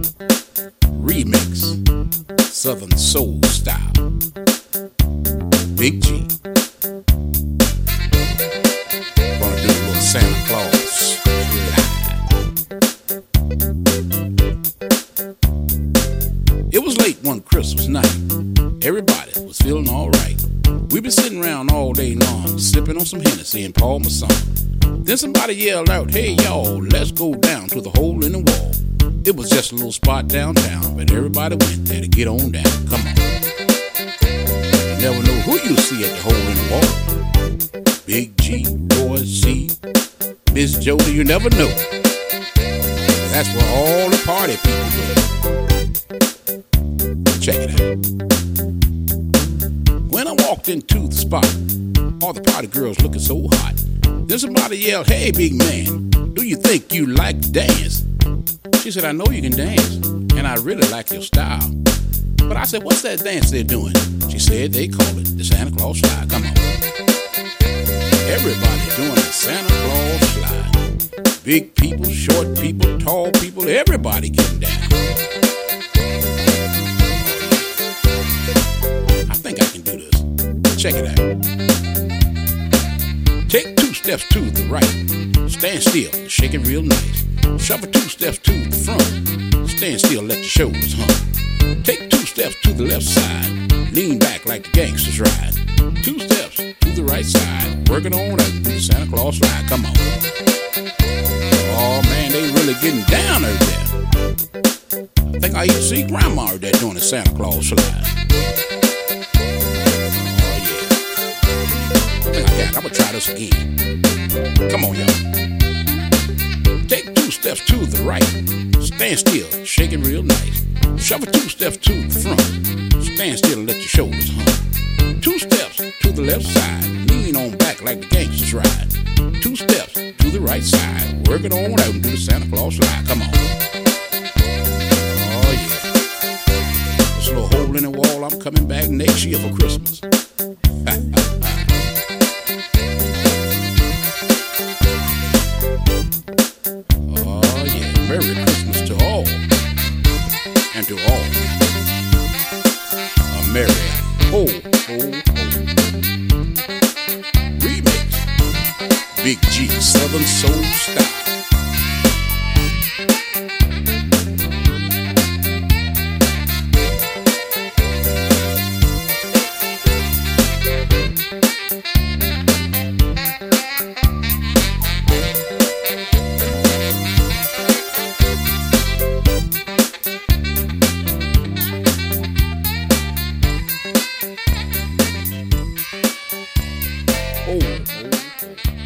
Remix, Southern Soul Style. Big G. Gonna do a little Santa Claus slide. It was late one Christmas night. Everybody was feeling alright. We been sitting around all day long, sipping on some Hennessy and Paul Masson. Then somebody yelled out, "Hey y'all, let's go down to the hole in the wall." It was just a little spot downtown, but everybody went there to get on down. Come on. You never know who you see at the hole in the wall. Big G, Roy C, Miss Jody, you never know. That's where all the party people go. Check it out. When I walked into the spot, all the party girls looking so hot. Then somebody yelled, "Hey big man, do you think you like to dance?" She said, "I know you can dance, and I really like your style." But I said, "What's that dance they're doing?" She said, "They call it the Santa Claus slide." Come on. Everybody doing the Santa Claus slide. Big people, short people, tall people, everybody getting down. I think I can do this. Check it out. Take 2 steps to the right. Stand still, shake it real nice. Shuffle 2 steps to the front. Stand still, let your shoulders hump. Take 2 steps to the left side. Lean back like the gangsters ride. 2 steps to the right side. Working on out the Santa Claus slide. Come on. Oh man, they really getting down out there. I think I even see Grandma out there doing the Santa Claus slide. Oh yeah. I think I got it. I'm gonna try this again. Come on, y'all. Take 2 steps to the right. Stand still, shake it real nice. Shuffle 2 steps to the front. Stand still and let your shoulders hump. 2 steps to the left side. Lean on back like the gangsters ride. 2 steps to the right side. Work it on out and do the Santa Claus slide. Come on. Oh yeah. This little hole in the wall, I'm coming back next year for Christmas. Oh yeah. Merry Christmas to all. And to all. A merry ho, ho, ho. Remix. Big G, Southern Soul Style. Oh, oh, oh.